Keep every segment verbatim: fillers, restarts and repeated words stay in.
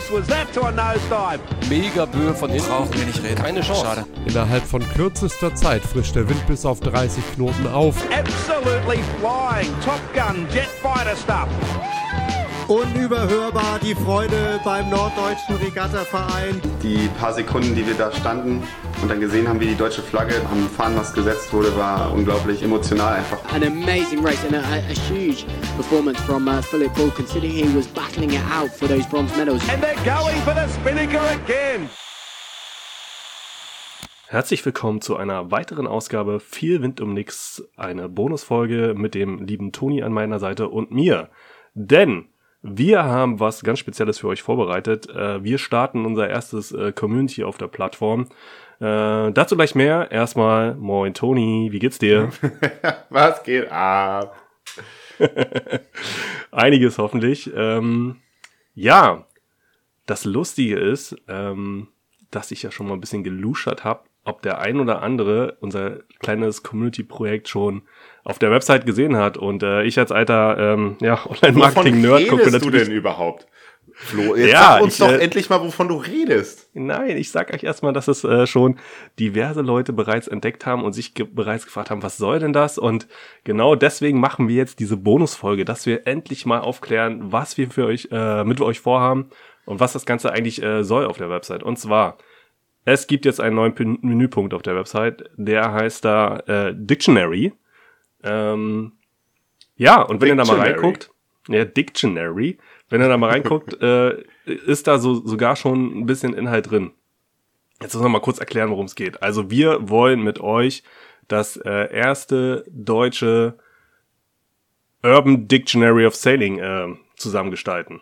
close was that to a nosedive? Mega Böe von hinten. Brauchen wir nicht reden. Keine Chance. Schade. Innerhalb von kürzester Zeit frischt der Wind bis auf dreißig Knoten auf. Absolutely flying. Top Gun, jet fighter stuff. Unüberhörbar die Freude beim Norddeutschen Regattaverein. Die paar Sekunden, die wir da standen und dann gesehen haben, wie die deutsche Flagge am Fahnenmast gesetzt wurde, war unglaublich emotional einfach. An amazing race and a, a huge performance from uh, Philip Bull, considering he was battling it out for those bronze medals. And they're going for the Spinnaker again. Herzlich willkommen zu einer weiteren Ausgabe Viel Wind um nix, eine Bonusfolge mit dem lieben Toni an meiner Seite und mir. Denn wir haben was ganz Spezielles für euch vorbereitet. Wir starten unser erstes Community auf der Plattform. Äh, dazu gleich mehr. Erstmal, moin Toni, wie geht's dir? Was geht ab? Einiges hoffentlich. Ähm, ja, das Lustige ist, ähm, dass ich ja schon mal ein bisschen geluschert habe, ob der ein oder andere unser kleines Community-Projekt schon auf der Website gesehen hat. Und äh, ich als alter ähm, ja, Online-Marketing-Nerd gucke natürlich... Wovon redest du denn überhaupt, Flo? Jetzt ja, sag uns ich, doch äh, endlich mal, wovon du redest. Nein, ich sag euch erstmal, dass es äh, schon diverse Leute bereits entdeckt haben und sich ge- bereits gefragt haben, was soll denn das? Und genau deswegen machen wir jetzt diese Bonusfolge, dass wir endlich mal aufklären, was wir für euch äh, mit euch vorhaben und was das Ganze eigentlich äh, soll auf der Website. Und zwar, es gibt jetzt einen neuen P- Menüpunkt auf der Website, der heißt da äh, Dictionary. Ähm, ja, und wenn ihr da mal reinguckt, ja, Dictionary, wenn ihr da mal reinguckt, äh, ist da so sogar schon ein bisschen Inhalt drin. Jetzt müssen wir mal kurz erklären, worum es geht. Also wir wollen mit euch das äh, erste deutsche Urban Dictionary of Sailing äh, zusammengestalten.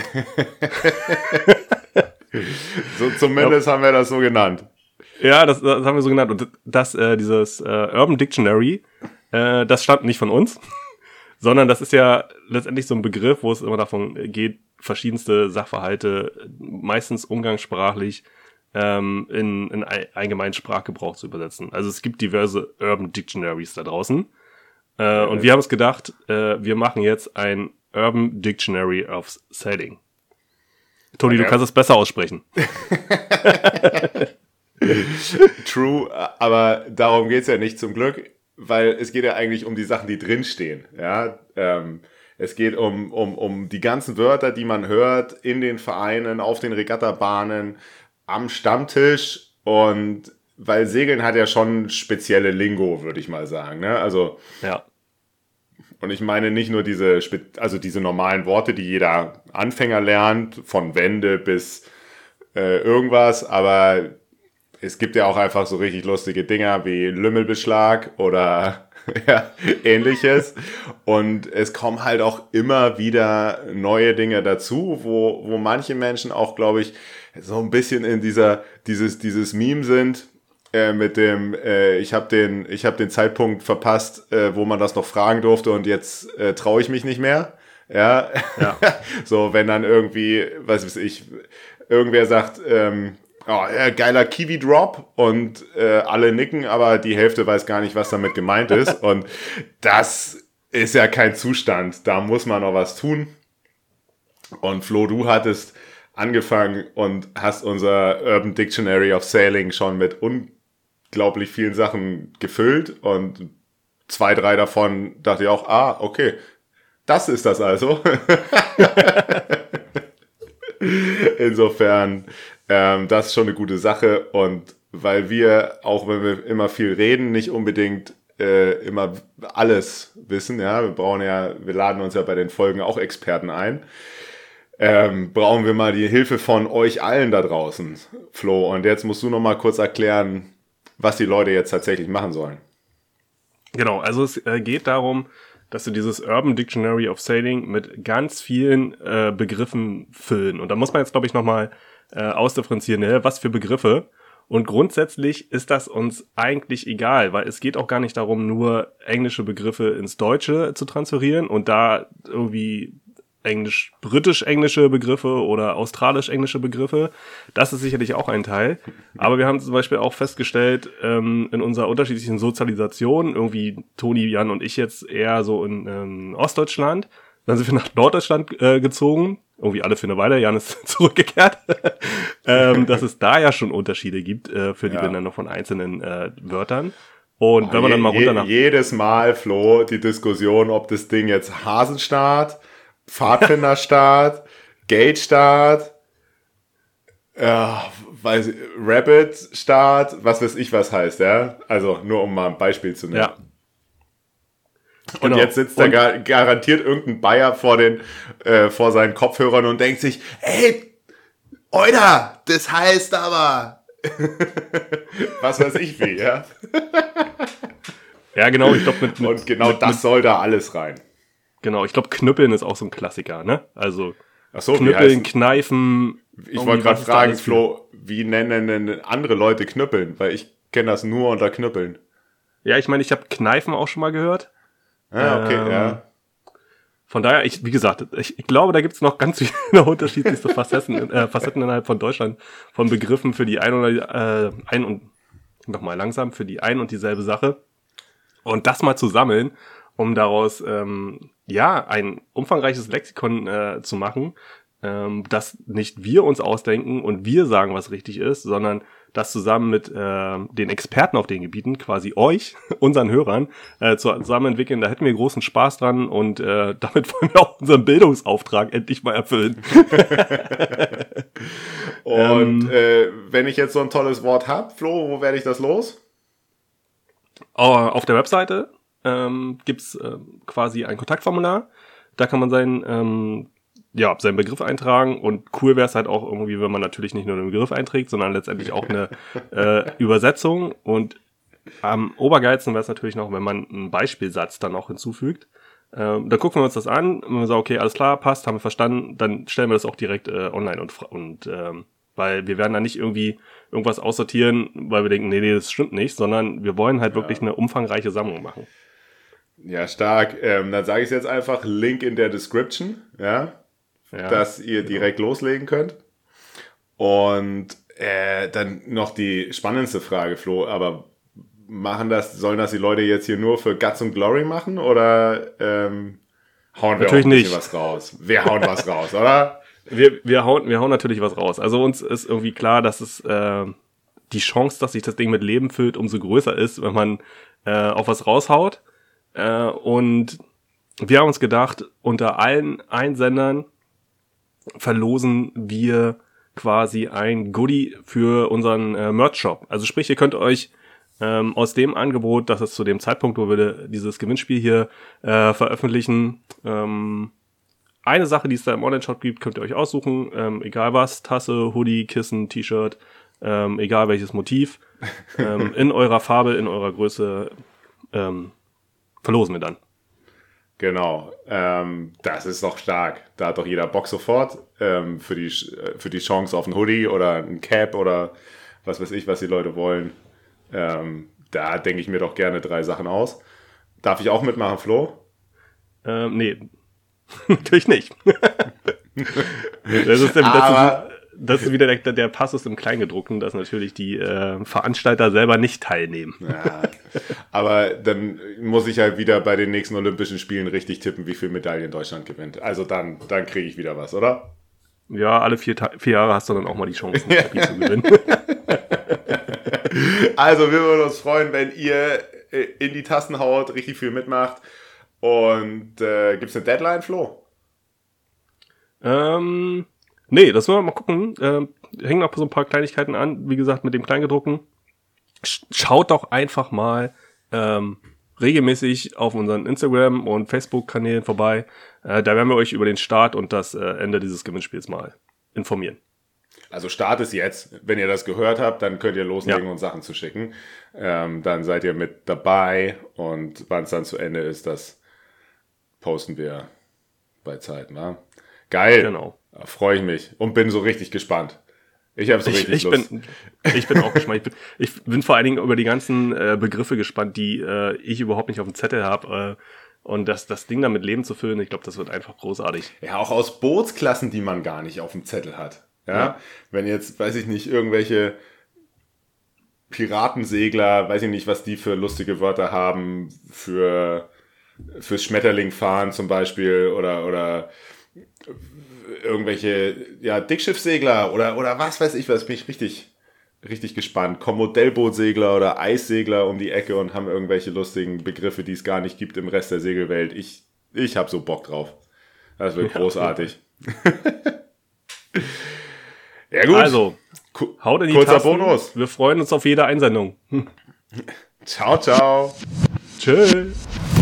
So, zumindest ja. Haben wir das so genannt. Ja, das, das haben wir so genannt. Und das, äh, dieses äh, Urban Dictionary, äh, das stammt nicht von uns, sondern das ist ja letztendlich so ein Begriff, wo es immer davon geht, verschiedenste Sachverhalte, meistens umgangssprachlich, ähm, in, in allgemeinen Sprachgebrauch zu übersetzen. Also es gibt diverse Urban Dictionaries da draußen. Äh, ja, und wir haben uns gedacht, äh, wir machen jetzt ein Urban Dictionary of Sailing. Toni, okay. Du kannst es besser aussprechen. True, aber darum geht's ja nicht zum Glück, weil es geht ja eigentlich um die Sachen, die drinstehen. Ja, ähm, es geht um, um, um die ganzen Wörter, die man hört in den Vereinen, auf den Regattabahnen, am Stammtisch, und weil Segeln hat ja schon spezielle Lingo, würde ich mal sagen. Ne? Also ja. Und ich meine nicht nur diese, also diese normalen Worte, die jeder Anfänger lernt, von Wende bis äh, irgendwas, aber es gibt ja auch einfach so richtig lustige Dinger wie Lümmelbeschlag oder ja, ähnliches. Und es kommen halt auch immer wieder neue Dinge dazu, wo, wo manche Menschen auch, glaube ich, so ein bisschen in dieser, dieses, dieses Meme sind, Äh, mit dem, äh, ich habe den, ich habe den Zeitpunkt verpasst, äh, wo man das noch fragen durfte, und jetzt äh, traue ich mich nicht mehr. Ja, ja. So, wenn dann irgendwie, was weiß ich, irgendwer sagt, ähm, oh, ja, geiler Kiwi-Drop, und äh, alle nicken, aber die Hälfte weiß gar nicht, was damit gemeint ist. Und das ist ja kein Zustand. Da muss man noch was tun. Und Flo, du hattest angefangen und hast unser Urban Dictionary of Sailing schon mit unglaublich vielen Sachen gefüllt, und zwei, drei davon dachte ich auch, ah, okay, das ist das also. Insofern, ähm, das ist schon eine gute Sache, und weil wir, auch wenn wir immer viel reden, nicht unbedingt äh, immer alles wissen, ja, wir brauchen ja, wir laden uns ja bei den Folgen auch Experten ein, Ähm, brauchen wir mal die Hilfe von euch allen da draußen, Flo. Und jetzt musst du noch mal kurz erklären, was die Leute jetzt tatsächlich machen sollen. Genau, also es äh, geht darum, dass wir dieses Urban Dictionary of Sailing mit ganz vielen äh, Begriffen füllen. Und da muss man jetzt, glaube ich, noch mal äh, ausdifferenzieren, ne? Was für Begriffe. Und grundsätzlich ist das uns eigentlich egal, weil es geht auch gar nicht darum, nur englische Begriffe ins Deutsche zu transferieren und da irgendwie Englisch, britisch-englische Begriffe oder australisch-englische Begriffe. Das ist sicherlich auch ein Teil. Aber wir haben zum Beispiel auch festgestellt, ähm, in unserer unterschiedlichen Sozialisation, irgendwie Toni, Jan und ich jetzt eher so in ähm, Ostdeutschland, Dann sind wir nach Norddeutschland äh, gezogen. Irgendwie alle für eine Weile. Jan ist zurückgekehrt. ähm, dass es da ja schon Unterschiede gibt äh, für die Ja. Benennung von einzelnen äh, Wörtern. Und Oh, wenn man dann mal je, runter nach... je, jedes Mal, Flo, die Diskussion, ob das Ding jetzt Hasenstart, Pfadfinderstart, Gatestart, äh, weiß ich, Rabbit-Start, was weiß ich, was heißt, ja? Also nur um mal ein Beispiel zu nennen. Ja. Und Genau. jetzt sitzt da Und- gar, garantiert irgendein Bayer vor, den, äh, vor seinen Kopfhörern und denkt sich, ey, Oida, das heißt aber, was weiß ich wie, ja? Ja, genau, ich glaube mit, mit... Und genau mit, das mit, soll da alles rein. Genau, ich glaube Knüppeln ist auch so ein Klassiker, ne? Also Ach so, wie Knüppeln, heißen, Kneifen... ich irgendwie, wollte was gerade ist da fragen, alles für- Flo, wie nennen denn andere Leute Knüppeln? Weil ich kenne das nur unter Knüppeln. Ja, ich meine, ich habe Kneifen auch schon mal gehört. Ah, okay, Ähm, ja. Von daher, ich, wie gesagt, ich, ich glaube, da gibt's noch ganz viele unterschiedlichste Facetten, äh, Facetten innerhalb von Deutschland von Begriffen für die ein oder äh, ein und nochmal langsam für die ein und dieselbe Sache. Und das mal zu sammeln, um daraus ähm, ja ein umfangreiches Lexikon äh, zu machen, ähm, das nicht wir uns ausdenken und wir sagen, was richtig ist, sondern das zusammen mit äh, den Experten auf den Gebieten, quasi euch, unseren Hörern, äh, zusammen entwickeln. Da hätten wir großen Spaß dran und äh, damit wollen wir auch unseren Bildungsauftrag endlich mal erfüllen. Und ähm, äh, wenn ich jetzt so ein tolles Wort habe, Flo, wo werde ich das los? Auf der Webseite ähm, gibt's äh, quasi ein Kontaktformular. Da kann man seinen, ähm, ja, seinen Begriff eintragen. Und cool wäre es halt auch irgendwie, wenn man natürlich nicht nur den Begriff einträgt, sondern letztendlich auch eine äh, Übersetzung. Und am obergeilsten wäre es natürlich noch, wenn man einen Beispielsatz dann auch hinzufügt. Ähm, dann gucken wir uns das an. Wenn wir sagen, okay, alles klar, passt, haben wir verstanden, dann stellen wir das auch direkt äh, online und, fra- und ähm, weil wir werden da nicht irgendwie irgendwas aussortieren, weil wir denken, nee, nee, das stimmt nicht, sondern wir wollen halt wirklich eine umfangreiche Sammlung machen. Ja, stark. Ähm, dann sage ich es jetzt einfach, Link in der Description, ja, Ja, dass ihr direkt loslegen könnt. Und äh, dann noch die spannendste Frage, Flo, aber machen das, sollen das die Leute jetzt hier nur für Guts und Glory machen oder ähm, hauen wir Natürlich auch ein bisschen nicht. was raus? Wir hauen was raus, oder? Wir, wir, hauen, wir hauen natürlich was raus. Also uns ist irgendwie klar, dass es äh, die Chance, dass sich das Ding mit Leben füllt, umso größer ist, wenn man äh, auf was raushaut. Äh, und wir haben uns gedacht, unter allen Einsendern verlosen wir quasi ein Goodie für unseren äh, Merch-Shop. Also sprich, ihr könnt euch ähm, aus dem Angebot, das es zu dem Zeitpunkt, wo wir dieses Gewinnspiel hier äh, veröffentlichen, ähm, eine Sache, die es da im Online-Shop gibt, könnt ihr euch aussuchen, ähm, egal was, Tasse, Hoodie, Kissen, T-Shirt, ähm, egal welches Motiv, ähm, in eurer Farbe, in eurer Größe, ähm, verlosen wir dann. Genau, ähm, das ist doch stark. Da hat doch jeder Bock sofort ähm, für, die, für die Chance auf ein Hoodie oder ein Cap oder was weiß ich, was die Leute wollen. Ähm, da denke ich mir doch gerne drei Sachen aus. Darf ich auch mitmachen, Flo? Ähm, nee, natürlich nicht. das, ist der, das, Aber- ist, das ist wieder der, der Passus im Kleingedruckten, dass natürlich die äh, Veranstalter selber nicht teilnehmen. Ja, aber dann muss ich halt wieder bei den nächsten Olympischen Spielen richtig tippen, wie viel Medaillen Deutschland gewinnt. Also dann, dann kriege ich wieder was, oder? Ja, alle vier, Ta- vier Jahre hast du dann auch mal die Chance, ein Spiel zu gewinnen. Also wir würden uns freuen, wenn ihr äh, in die Tasten haut, richtig viel mitmacht. Und äh, gibt es eine Deadline, Flo? Ähm, nee, das wollen wir mal gucken. Ähm, hängen noch so ein paar Kleinigkeiten an. Wie gesagt, mit dem Kleingedruckten. Sch- Schaut doch einfach mal ähm, regelmäßig auf unseren Instagram- und Facebook-Kanälen vorbei. Äh, da werden wir euch über den Start und das äh, Ende dieses Gewinnspiels mal informieren. Also Start ist jetzt. Wenn ihr das gehört habt, dann könnt ihr loslegen Ja. und Sachen zu schicken. Ähm, dann seid ihr mit dabei und wann es dann zu Ende ist, das posten wir bei Zeit, wa? Geil. Genau. Da freue ich mich und bin so richtig gespannt. Ich habe so Ich, richtig ich, Lust. bin, ich bin auch gespannt. Ich bin, ich bin vor allen Dingen über die ganzen äh, Begriffe gespannt, die äh, ich überhaupt nicht auf dem Zettel habe. Äh, und das, das Ding damit Leben zu füllen, ich glaube, das wird einfach großartig. Ja, auch aus Bootsklassen, die man gar nicht auf dem Zettel hat. Ja? Ja. Wenn jetzt, weiß ich nicht, irgendwelche Piratensegler, weiß ich nicht, was die für lustige Wörter haben für fürs Schmetterling-Fahren zum Beispiel oder, oder irgendwelche, ja, Dickschiffsegler oder, oder was weiß ich was, bin ich richtig, richtig gespannt. Kommen Modellbootsegler oder Eissegler um die Ecke und haben irgendwelche lustigen Begriffe, die es gar nicht gibt im Rest der Segelwelt. Ich, ich hab so Bock drauf. Das wird großartig. Ja gut. Also, haut in die kurzer Tasten. Bonus. Wir freuen uns auf jede Einsendung. Ciao, ciao. Tschüss.